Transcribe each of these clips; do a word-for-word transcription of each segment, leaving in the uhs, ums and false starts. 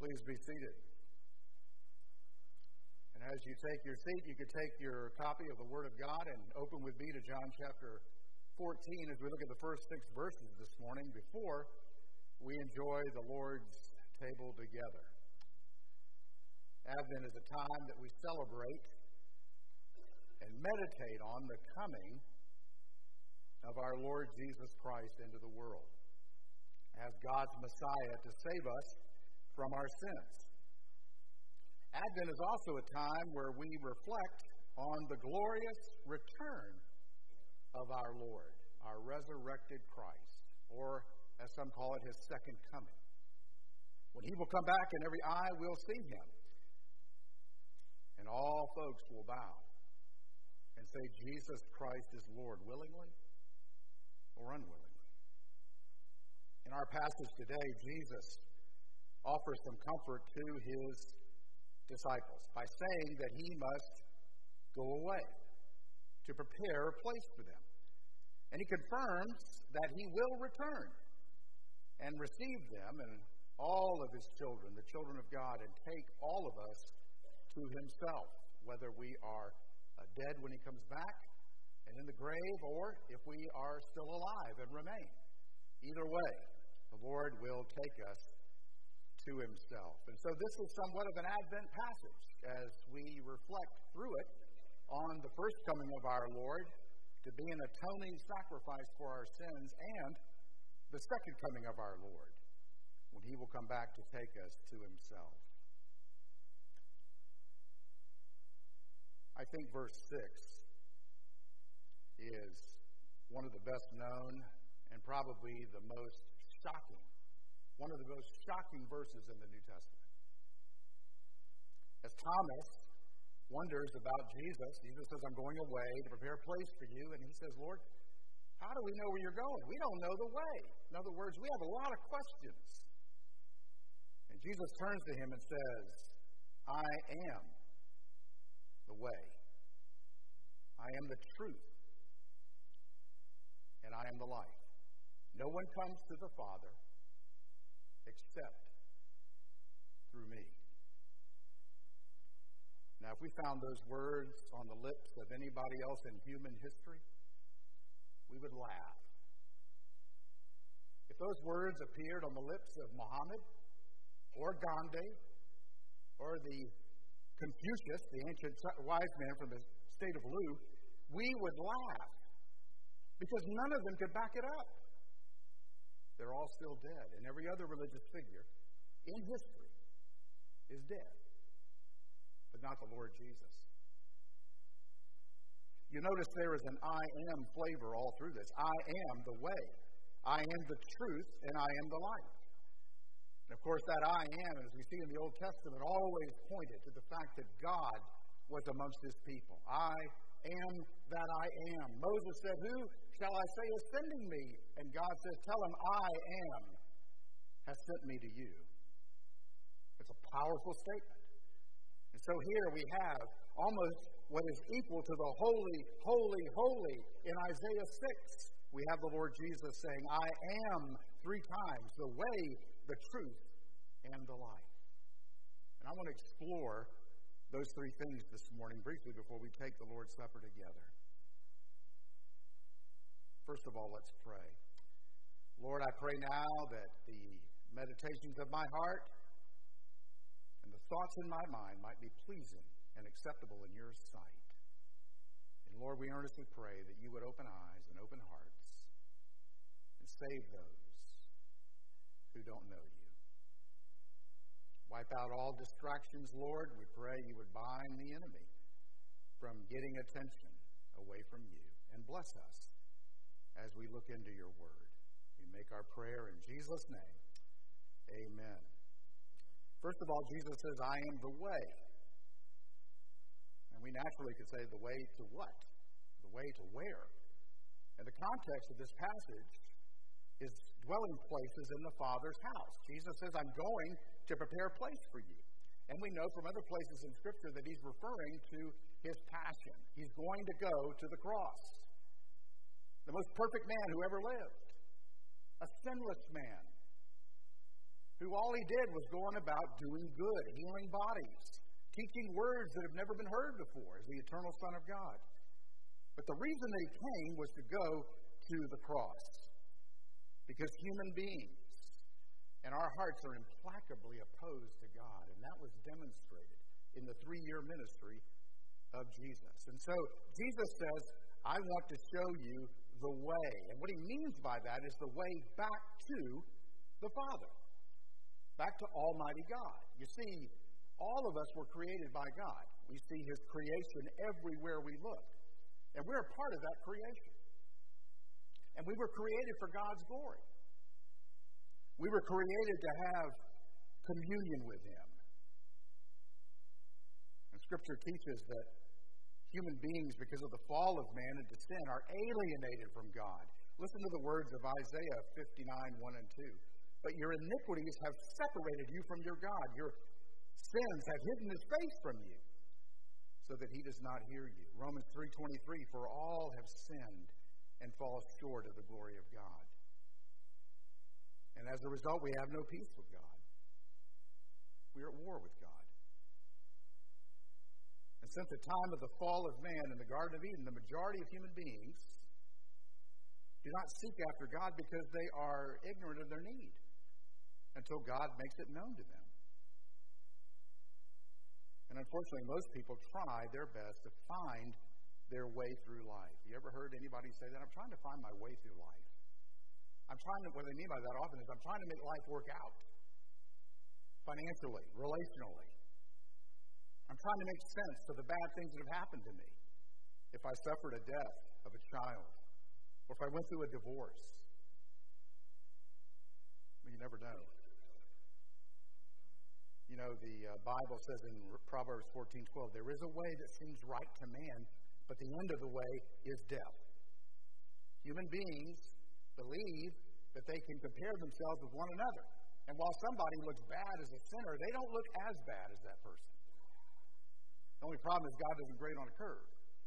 Please be seated. And as you take your seat, you could take your copy of the Word of God and open with me to John chapter fourteen as we look at the first six verses this morning before we enjoy the Lord's table together. Advent is a time that we celebrate and meditate on the coming of our Lord Jesus Christ into the world as God's Messiah to save us from our sins. Advent is also a time where we reflect on the glorious return of our Lord, our resurrected Christ, or as some call it, his second coming. When he will come back and every eye will see him, and all folks will bow and say, Jesus Christ is Lord, willingly or unwillingly. In our passage today, Jesus offers some comfort to his disciples by saying that he must go away to prepare a place for them. And he confirms that he will return and receive them and all of his children, the children of God, and take all of us to himself, whether we are uh, dead when he comes back and in the grave, or if we are still alive and remain. Either way, the Lord will take us to himself. And so this is somewhat of an Advent passage as we reflect through it on the first coming of our Lord to be an atoning sacrifice for our sins, and the second coming of our Lord when he will come back to take us to himself. I think verse six is one of the best known and probably the most shocking, one of the most shocking verses in the New Testament. As Thomas wonders about Jesus, Jesus says, I'm going away to prepare a place for you. And he says, Lord, how do we know where you're going? We don't know the way. In other words, we have a lot of questions. And Jesus turns to him and says, I am the way. I am the truth. And I am the life. No one comes to the Father except through me. Now, if we found those words on the lips of anybody else in human history, we would laugh. If those words appeared on the lips of Muhammad or Gandhi or the Confucius, the ancient wise man from the state of Lu, we would laugh because none of them could back it up. They're all still dead, and every other religious figure in history is dead, but not the Lord Jesus. You notice there is an I am flavor all through this. I am the way. I am the truth, and I am the life. And of course, that I am, as we see in the Old Testament, always pointed to the fact that God was amongst his people. I am that I am. Moses said, who shall I say is sending me? And God says, tell him, I am has sent me to you. It's a powerful statement. And so here we have almost what is equal to the holy, holy, holy in Isaiah six. We have the Lord Jesus saying, I am three times the way, the truth, and the life. And I want to explore those three things this morning briefly before we take the Lord's Supper together. First of all, let's pray. Lord, I pray now that the meditations of my heart and the thoughts in my mind might be pleasing and acceptable in your sight. And Lord, we earnestly pray that you would open eyes and open hearts and save those who don't know you. Wipe out all distractions, Lord. We pray you would bind the enemy from getting attention away from you. And bless us as we look into your word. We make our prayer in Jesus' name. Amen. First of all, Jesus says, I am the way. And we naturally could say, the way to what? The way to where? And the context of this passage is dwelling places in the Father's house. Jesus says, I'm going to prepare a place for you. And we know from other places in Scripture that he's referring to his passion. He's going to go to the cross. The most perfect man who ever lived. A sinless man. who all he did was going about doing good, healing bodies, teaching words that have never been heard before as the eternal Son of God. But the reason that he came was to go to the cross. Because human beings and our hearts are implacably opposed to God. And that was demonstrated in the three-year ministry of Jesus. And so Jesus says, I want to show you the way. And what he means by that is the way back to the Father. Back to Almighty God. You see, all of us were created by God. We see his creation everywhere we look. And we're a part of that creation. And we were created for God's glory. We were created to have communion with him. And Scripture teaches that human beings, because of the fall of man into sin, are alienated from God. Listen to the words of Isaiah fifty-nine, one and two. But your iniquities have separated you from your God. Your sins have hidden his face from you, so that he does not hear you. Romans three twenty-three, for all have sinned and fall short of the glory of God. And as a result, we have no peace with God. We are at war with God. And since the time of the fall of man in the Garden of Eden, the majority of human beings do not seek after God because they are ignorant of their need until God makes it known to them. And unfortunately, most people try their best to find their way through life. You ever heard anybody say that? I'm trying to find my way through life. I'm trying to, what they mean by that often is I'm trying to make life work out. Financially, relationally. I'm trying to make sense of the bad things that have happened to me. If I suffered a death of a child, or if I went through a divorce. Well, you never know. You know, the uh, Bible says in Proverbs fourteen twelve, there is a way that seems right to man, but the end of the way is death. Human beings believe that they can compare themselves with one another. And while somebody looks bad as a sinner, they don't look as bad as that person. The only problem is God doesn't grade on a curve.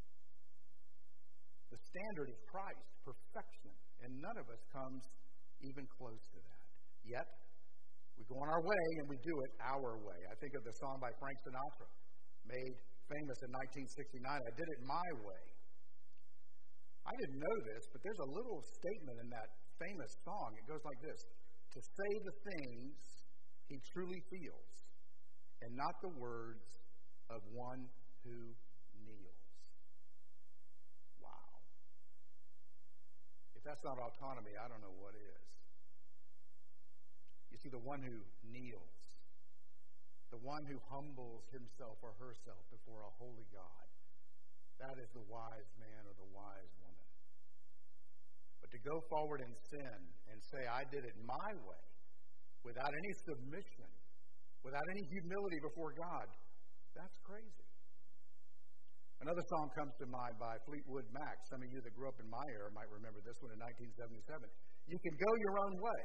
The standard is Christ, perfection, and none of us comes even close to that. Yet, we go on our way and we do it our way. I think of the song by Frank Sinatra, made famous in nineteen sixty-nine, I Did It My Way. I didn't know this, but there's a little statement in that famous song. It goes like this: to say the things he truly feels, and not the words of one who kneels. Wow. If that's not autonomy, I don't know what is. You see, the one who kneels, the one who humbles himself or herself before a holy God, that is the wise man or the wise woman. But to go forward in sin and say, I did it my way, without any submission, without any humility before God, that's crazy. Another song comes to mind by Fleetwood Mac. Some of you that grew up in my era might remember this one in nineteen seventy-seven. You can go your own way.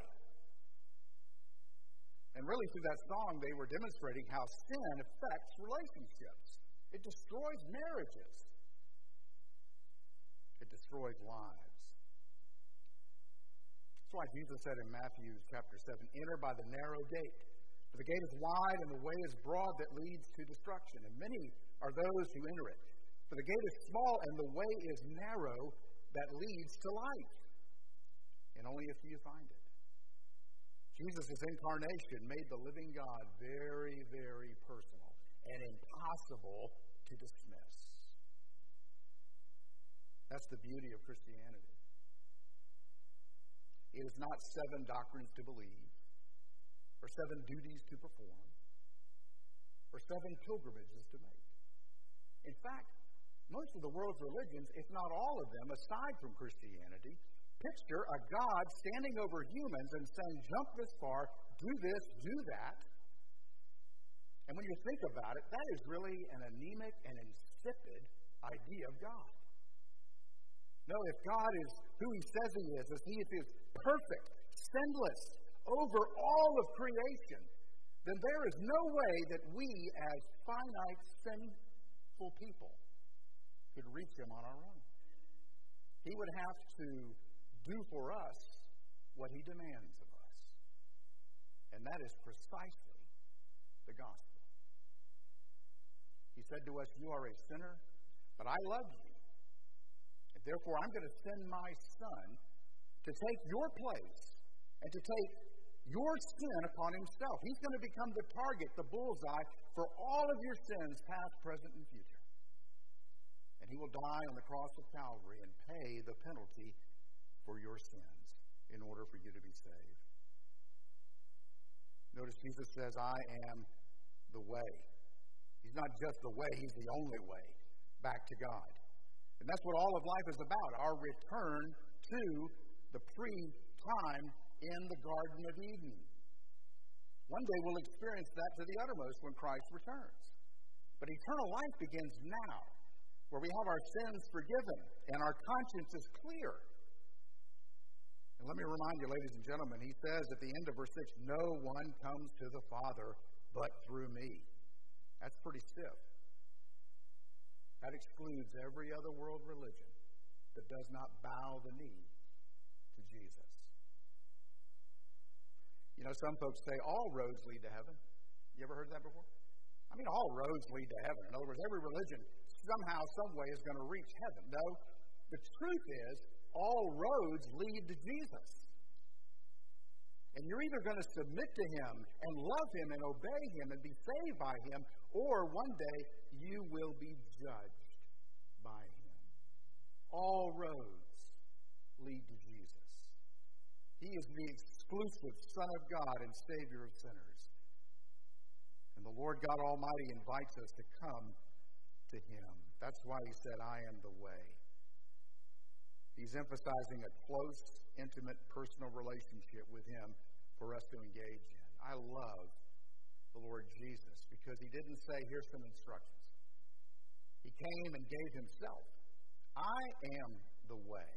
And really through that song, they were demonstrating how sin affects relationships. It destroys marriages. It destroys lives. That's why Jesus said in Matthew chapter seven, enter by the narrow gate. For the gate is wide and the way is broad that leads to destruction. And many are those who enter it. For the gate is small and the way is narrow that leads to life. And only a few find it. Jesus' incarnation made the living God very, very personal and impossible to dismiss. That's the beauty of Christianity. It is not seven doctrines to believe, or seven duties to perform, or seven pilgrimages to make. In fact, most of the world's religions, if not all of them, aside from Christianity, picture a God standing over humans and saying, jump this far, do this, do that. And when you think about it, that is really an anemic and insipid idea of God. No, if God is who he says he is, if he is perfect, sinless, over all of creation, then there is no way that we as finite, sinful people could reach him on our own. He would have to do for us what he demands of us. And that is precisely the gospel. He said to us, you are a sinner, but I love you. And therefore, I'm going to send my Son to take your place and to take your sin upon himself. He's going to become the target, the bullseye for all of your sins, past, present, and future. And he will die on the cross of Calvary and pay the penalty for your sins in order for you to be saved. Notice Jesus says, I am the way. He's not just the way, he's the only way back to God. And that's what all of life is about, our return to the pre-time in the Garden of Eden. One day we'll experience that to the uttermost when Christ returns. But eternal life begins now, where we have our sins forgiven and our conscience is clear. And let me remind you, ladies and gentlemen, he says at the end of verse six, no one comes to the Father but through me. That's pretty stiff. That excludes every other world religion that does not bow the knee to Jesus. You know, some folks say all roads lead to heaven. You ever heard that before? I mean, all roads lead to heaven. In other words, every religion somehow, some way is going to reach heaven. No, the truth is, all roads lead to Jesus. And you're either going to submit to him and love him and obey him and be saved by him, or one day you will be judged by him. All roads lead to Jesus. He is the exclusive Son of God and Savior of sinners. And the Lord God Almighty invites us to come to him. That's why he said, I am the way. He's emphasizing a close, intimate, personal relationship with him for us to engage in. I love the Lord Jesus because he didn't say, here's some instructions. He came and gave himself. I am the way.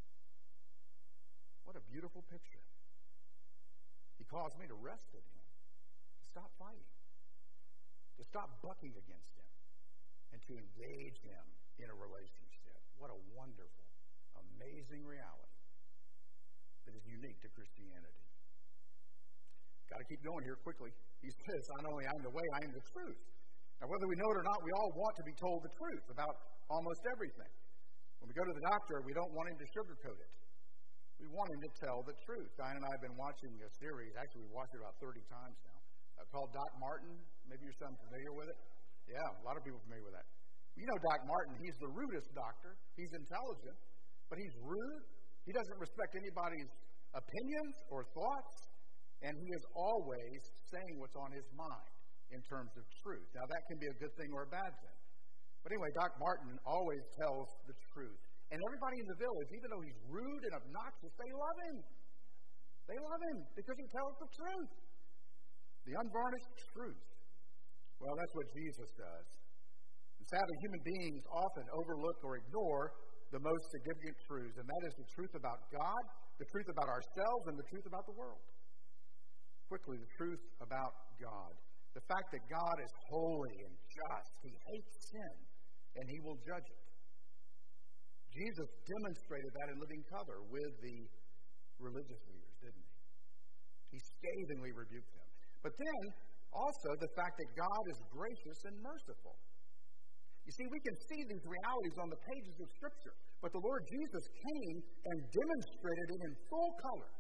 What a beautiful picture. He calls me to rest in him, to stop fighting, to stop bucking against him, and to engage him in a relationship. What a wonderful, amazing reality that is unique to Christianity. Got to keep going here quickly. He says, not only I am the way, I am the truth. Now, whether we know it or not, we all want to be told the truth about almost everything. When we go to the doctor, we don't want him to sugarcoat it. We want him to tell the truth. Diane and I have been watching a series, actually we've watched it about thirty times now, uh, called Doc Martin. Maybe you're some familiar with it. Yeah, a lot of people are familiar with that. You know Doc Martin, he's the rudest doctor. He's intelligent, but he's rude. He doesn't respect anybody's opinions or thoughts, and he is always saying what's on his mind in terms of truth. Now, that can be a good thing or a bad thing. But anyway, Doc Martin always tells the truth. And everybody in the village, even though he's rude and obnoxious, they love him. They love him because he tells the truth. The unvarnished truth. Well, that's what Jesus does. And sadly, human beings often overlook or ignore the most significant truths, and that is the truth about God, the truth about ourselves, and the truth about the world. Quickly, the truth about God. The fact that God is holy and just. He hates sin, and he will judge it. Jesus demonstrated that in living color with the religious leaders, didn't he? He scathingly rebuked them. But then, also, the fact that God is gracious and merciful. You see, we can see these realities on the pages of Scripture, but the Lord Jesus came and demonstrated it in full color.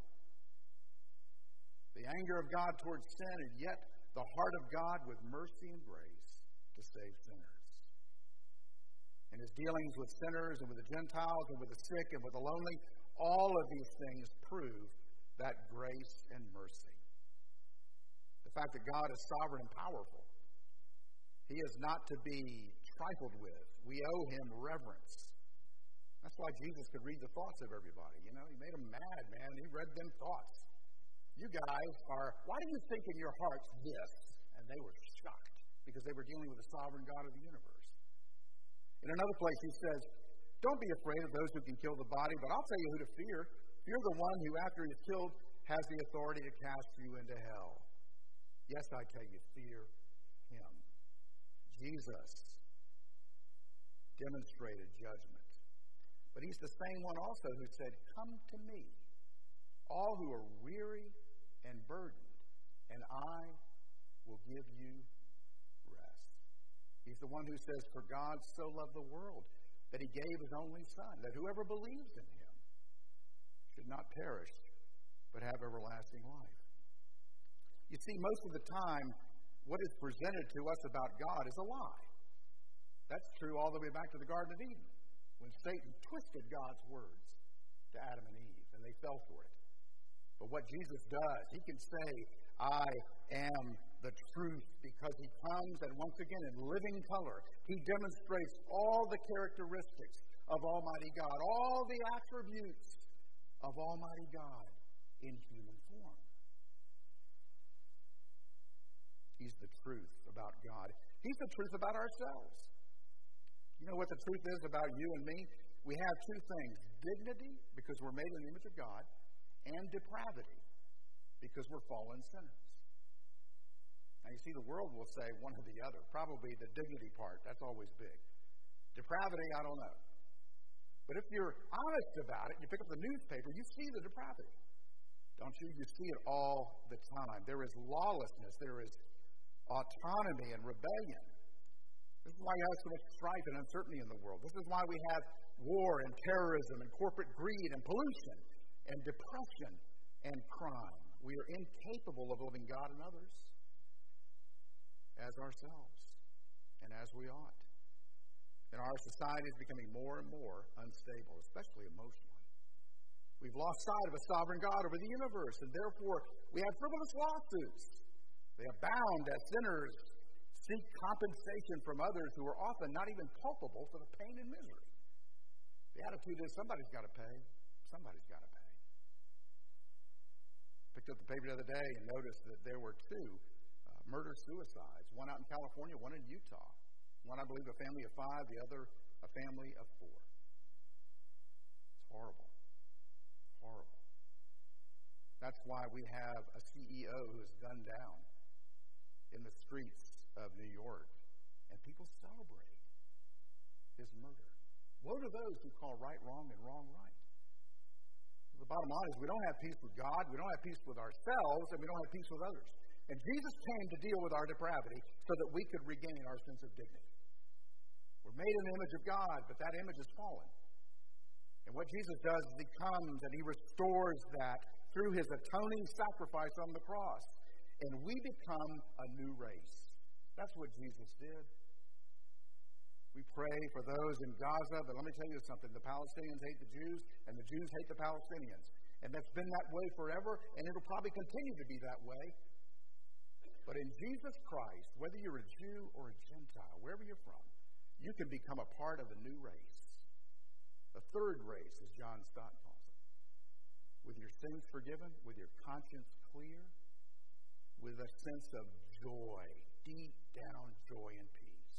The anger of God towards sin, and yet the heart of God with mercy and grace to save sinners. And his dealings with sinners and with the Gentiles and with the sick and with the lonely, all of these things prove that grace and mercy. The fact that God is sovereign and powerful. He is not to be trifled with. We owe him reverence. That's why Jesus could read the thoughts of everybody. You know, he made them mad, man. He read them thoughts. You guys are, why do you think in your hearts this? And they were shocked because they were dealing with the sovereign God of the universe. In another place, he says, don't be afraid of those who can kill the body, but I'll tell you who to fear. Fear the one who, after he is killed, has the authority to cast you into hell. Yes, I tell you, fear him. Jesus demonstrated judgment. But he's the same one also who said, come to me, all who are weary and burdened, and I will give you rest. He's the one who says, for God so loved the world that he gave his only Son, that whoever believes in him should not perish, but have everlasting life. You see, most of the time, what is presented to us about God is a lie. That's true all the way back to the Garden of Eden, when Satan twisted God's words to Adam and Eve, and they fell for it. But what Jesus does, he can say, I am the truth, because he comes, and once again, in living color, he demonstrates all the characteristics of Almighty God, all the attributes of Almighty God in human form. He's the truth about God. He's the truth about ourselves. You know what the truth is about you and me? We have two things: dignity, because we're made in the image of God, and depravity, because we're fallen sinners. Now, you see, the world will say one or the other. Probably the dignity part, that's always big. Depravity, I don't know. But if you're honest about it, you pick up the newspaper, you see the depravity. Don't you? You see it all the time. There is lawlessness. There is autonomy and rebellion. This is why you have so much strife and uncertainty in the world. This is why we have war and terrorism and corporate greed and pollution and depression and crime. We are incapable of loving God and others as ourselves and as we ought. And our society is becoming more and more unstable, especially emotionally. We've lost sight of a sovereign God over the universe, and therefore we have frivolous lawsuits. They abound as sinners seek compensation from others who are often not even culpable for the pain and misery. The attitude is, somebody's got to pay. Somebody's got to pay. Picked up the paper the other day and noticed that there were two uh, murder-suicides, one out in California, one in Utah. One, I believe, a family of five, the other a family of four. It's horrible. Horrible. That's why we have a C E O who is gunned down in the streets of New York, and people celebrate his murder. Woe to those who call right wrong and wrong right. The bottom line is we don't have peace with God, we don't have peace with ourselves, and we don't have peace with others. And Jesus came to deal with our depravity so that we could regain our sense of dignity. We're made in the image of God, but that image is fallen. And what Jesus does is he comes and he restores that through his atoning sacrifice on the cross. And we become a new race. That's what Jesus did. We pray for those in Gaza, but let me tell you something. The Palestinians hate the Jews, and the Jews hate the Palestinians. And that's been that way forever, and it'll probably continue to be that way. But in Jesus Christ, whether you're a Jew or a Gentile, wherever you're from, you can become a part of a new race. The third race, as John Stott calls it. With your sins forgiven, with your conscience clear, with a sense of joy, deep down joy and peace.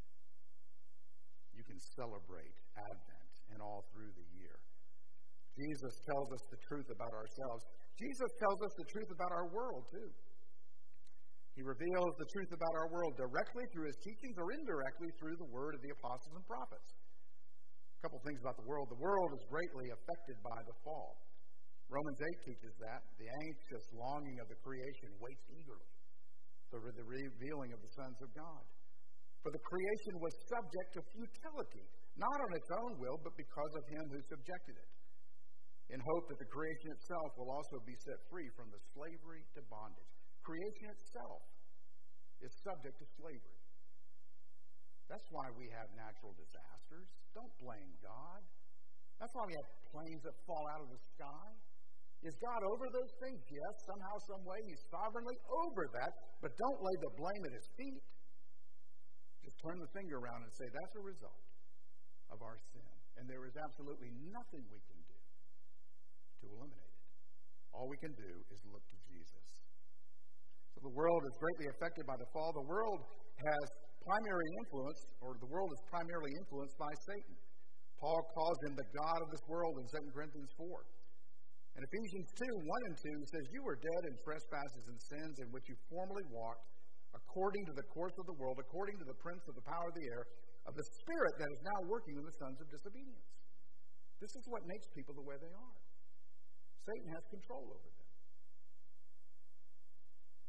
You can celebrate Advent and all through the year. Jesus tells us the truth about ourselves. Jesus tells us the truth about our world, too. He reveals the truth about our world directly through his teachings or indirectly through the word of the apostles and prophets. A couple things about the world. The world is greatly affected by the fall. Romans eight teaches that. The anxious longing of the creation waits eagerly for the revealing of the sons of God. For the creation was subject to futility, not on its own will, but because of him who subjected it, in hope that the creation itself will also be set free from the slavery to bondage. Creation itself is subject to slavery. That's why we have natural disasters. Don't blame God. That's why we have planes that fall out of the sky. Is God over those things? Yes, somehow, some way, he's sovereignly over that, but don't lay the blame at his feet. Just turn the finger around and say, that's a result of our sin. And there is absolutely nothing we can do to eliminate it. All we can do is look to Jesus. So the world is greatly affected by the fall. The world has primary influence, or the world is primarily influenced by Satan. Paul calls him the God of this world in Second Corinthians four. In Ephesians two, one and two says, you were dead in trespasses and sins in which you formerly walked, according to the course of the world, according to the prince of the power of the air, of the spirit that is now working in the sons of disobedience. This is what makes people the way they are. Satan has control over them.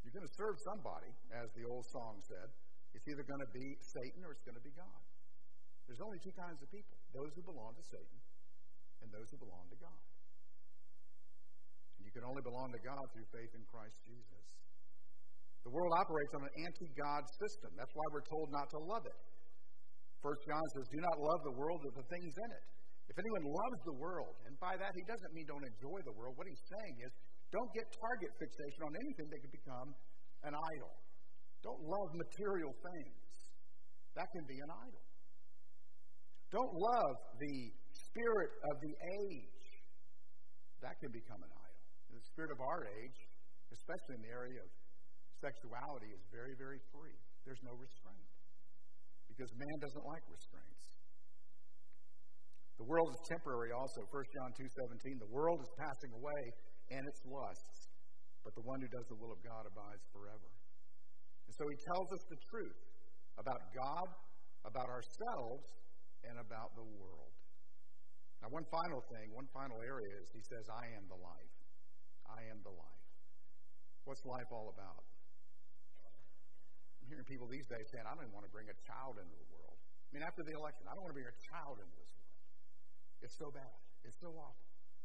You're going to serve somebody, as the old song said. It's either going to be Satan or it's going to be God. There's only two kinds of people, those who belong to Satan and those who belong to God. And you can only belong to God through faith in Christ Jesus. The world operates on an anti-God system. That's why we're told not to love it. First John says, do not love the world or the things in it. If anyone loves the world, and by that he doesn't mean don't enjoy the world. What he's saying is don't get target fixation on anything that can become an idol. Don't love material things. That can be an idol. Don't love the spirit of the age. That can become an idol. The spirit of our age, especially in the area of sexuality, is very, very free. There's no restraint. Because man doesn't like restraints. The world is temporary also. First John two seventeen, the world is passing away and its lusts, but the one who does the will of God abides forever. And so he tells us the truth about God, about ourselves, and about the world. Now one final thing, one final area is he says, I am the life. I am the life. What's life all about? I'm hearing people these days saying, I don't even want to bring a child into the world. I mean, after the election, I don't want to bring a child into this world. It's so bad. It's so awful.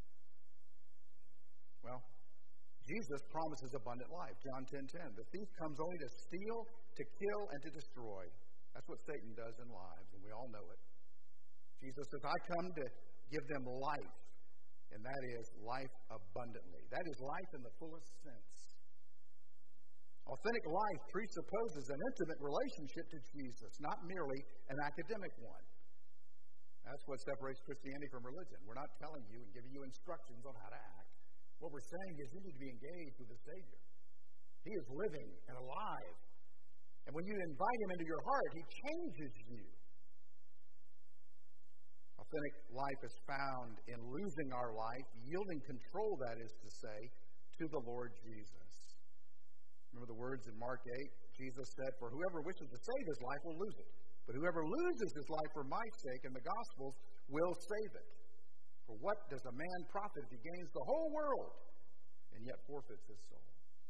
Well, Jesus promises abundant life. John ten ten. The thief comes only to steal, to kill, and to destroy. That's what Satan does in lives, and we all know it. Jesus says, I come to give them life, and that is life abundantly. That is life in the fullest sense. Authentic life presupposes an intimate relationship to Jesus, not merely an academic one. That's what separates Christianity from religion. We're not telling you and giving you instructions on how to act. What we're saying is you need to be engaged with the Savior. He is living and alive. And when you invite Him into your heart, He changes you. Authentic life is found in losing our life, yielding control, that is to say, to the Lord Jesus. Remember the words in Mark eight? Jesus said, for whoever wishes to save his life will lose it. But whoever loses his life for my sake and the gospel's will save it. For what does a man profit if he gains the whole world and yet forfeits his soul?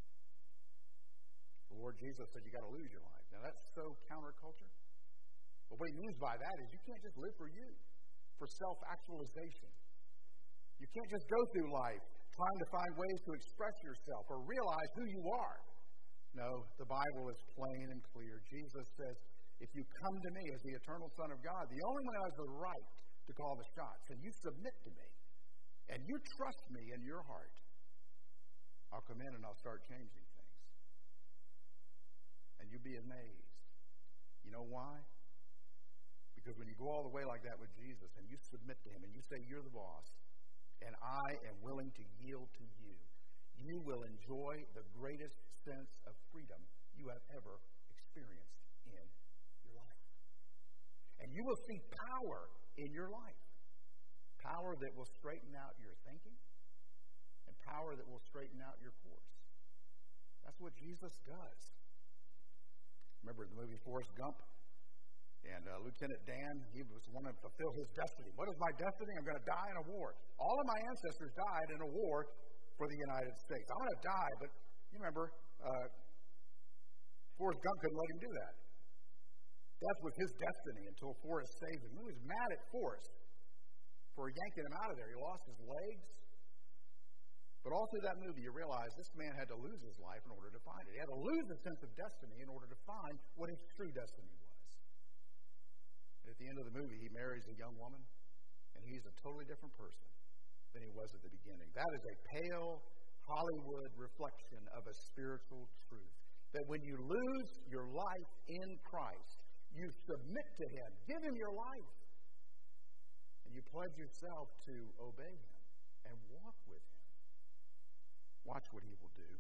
The Lord Jesus said you got to lose your life. Now that's so counterculture. But what he means by that is you can't just live for you, for self-actualization. You can't just go through life trying to find ways to express yourself or realize who you are. No, the Bible is plain and clear. Jesus says, if you come to me as the eternal Son of God, the only one who has the right to call the shots, and you submit to me, and you trust me in your heart, I'll come in and I'll start changing things. And you'll be amazed. You know why? Because when you go all the way like that with Jesus, and you submit to Him, and you say, you're the boss, and I am willing to yield to you, you will enjoy the greatest sense of freedom you have ever experienced in your life. And you will see power in your life. Power that will straighten out your thinking, and power that will straighten out your course. That's what Jesus does. Remember the movie Forrest Gump? And uh, Lieutenant Dan, he was wanting to fulfill his destiny. What is my destiny? I'm going to die in a war. All of my ancestors died in a war for the United States. I'm going to die, but you remember, uh, Forrest Gump couldn't let him do that. That was his destiny until Forrest saved him. He was mad at Forrest for yanking him out of there. He lost his legs. But all through that movie, you realize this man had to lose his life in order to find it. He had to lose a sense of destiny in order to find what his true destiny was. And at the end of the movie, he marries a young woman, and he's a totally different person than he was at the beginning. That is a pale Hollywood reflection of a spiritual truth. That when you lose your life in Christ, you submit to Him, give Him your life, and you pledge yourself to obey Him and walk with Him. Watch what He will do.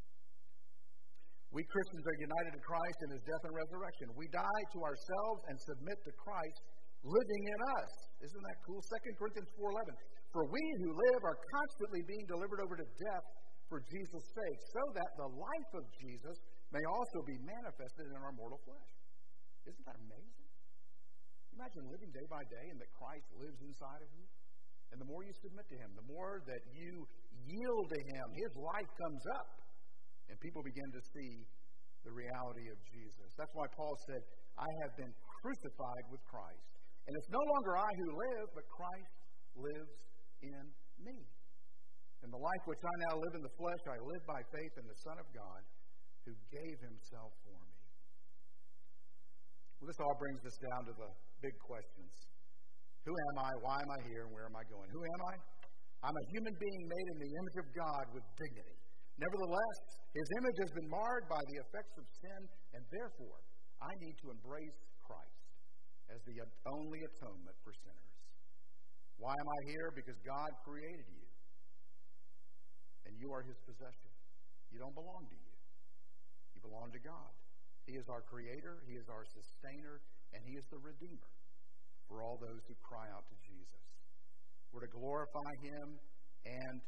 We Christians are united to Christ in His death and resurrection. We die to ourselves and submit to Christ living in us. Isn't that cool? Second Corinthians four eleven. For we who live are constantly being delivered over to death for Jesus' sake, so that the life of Jesus may also be manifested in our mortal flesh. Isn't that amazing? Imagine living day by day and that Christ lives inside of you. And the more you submit to Him, the more that you yield to Him, His life comes up. And people begin to see the reality of Jesus. That's why Paul said, I have been crucified with Christ. And it's no longer I who live, but Christ lives in me. And the life which I now live in the flesh, I live by faith in the Son of God, who gave himself for me. Well, this all brings us down to the big questions. Who am I? Why am I here? And where am I going? Who am I? I'm a human being made in the image of God with dignity. Nevertheless, his image has been marred by the effects of sin, and therefore, I need to embrace Christ as the only atonement for sinners. Why am I here? Because God created you, and you are his possession. You don't belong to you. You belong to God. He is our creator, he is our sustainer, and he is the redeemer for all those who cry out to Jesus. We're to glorify him and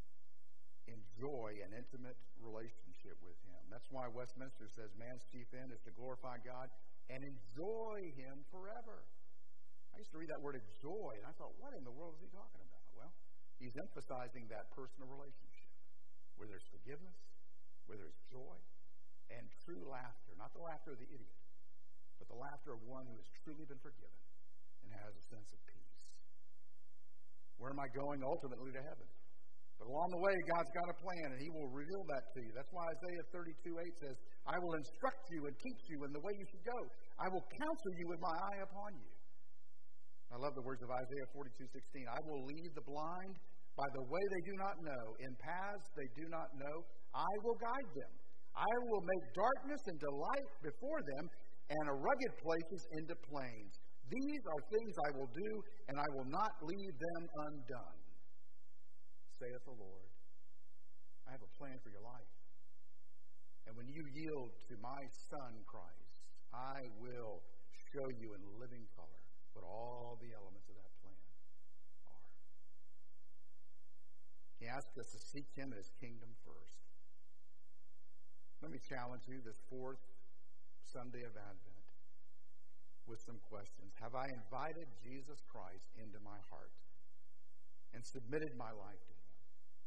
enjoy an intimate relationship with him. That's why Westminster says man's chief end is to glorify God and enjoy him forever. I used to read that word enjoy, and I thought, what in the world is he talking about? Well, he's emphasizing that personal relationship where there's forgiveness, where there's joy, and true laughter. Not the laughter of the idiot, but the laughter of one who has truly been forgiven and has a sense of peace. Where am I going? Ultimately to heaven. But along the way, God's got a plan, and he will reveal that to you. That's why Isaiah thirty-two eight says, I will instruct you and teach you in the way you should go. I will counsel you with my eye upon you. I love the words of Isaiah forty-two sixteen. I will lead the blind by the way they do not know. In paths they do not know, I will guide them. I will make darkness into light before them, and a rugged places into plains. These are things I will do, and I will not leave them undone, saith the Lord. I have a plan for your life. And when you yield to my Son, Christ, I will show you in living color what all the elements of that plan are. He asks us to seek him and his kingdom first. Let me challenge you this fourth Sunday of Advent with some questions. Have I invited Jesus Christ into my heart and submitted my life to him?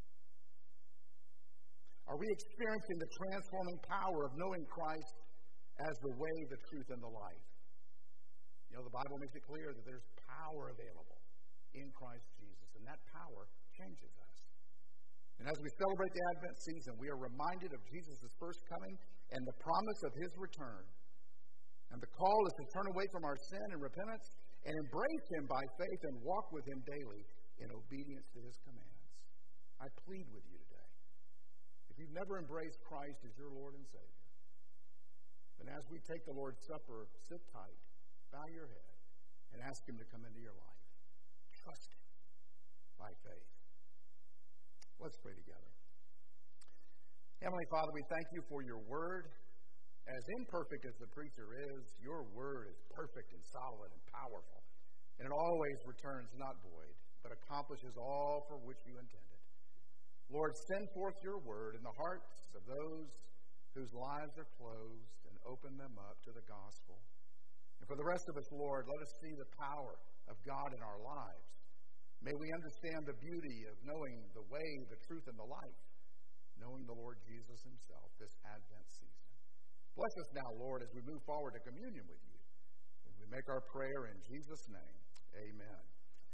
Are we experiencing the transforming power of knowing Christ as the way, the truth, and the life? You know, the Bible makes it clear that there's power available in Christ Jesus, and that power changes us. And as we celebrate the Advent season, we are reminded of Jesus' first coming and the promise of his return. And the call is to turn away from our sin and repentance and embrace him by faith and walk with him daily in obedience to his commands. I plead with you today. If you've never embraced Christ as your Lord and Savior, then as we take the Lord's Supper, sit tight, bow your head, and ask him to come into your life. Trust him by faith. Let's pray together. Heavenly Father, we thank you for your word. As imperfect as the preacher is, your word is perfect and solid and powerful. And it always returns not void, but accomplishes all for which you intended. Lord, send forth your word in the hearts of those whose lives are closed and open them up to the gospel. And for the rest of us, Lord, let us see the power of God in our lives. May we understand the beauty of knowing the way, the truth, and the life, knowing the Lord Jesus himself this Advent season. Bless us now, Lord, as we move forward to communion with you. We make our prayer in Jesus' name. Amen.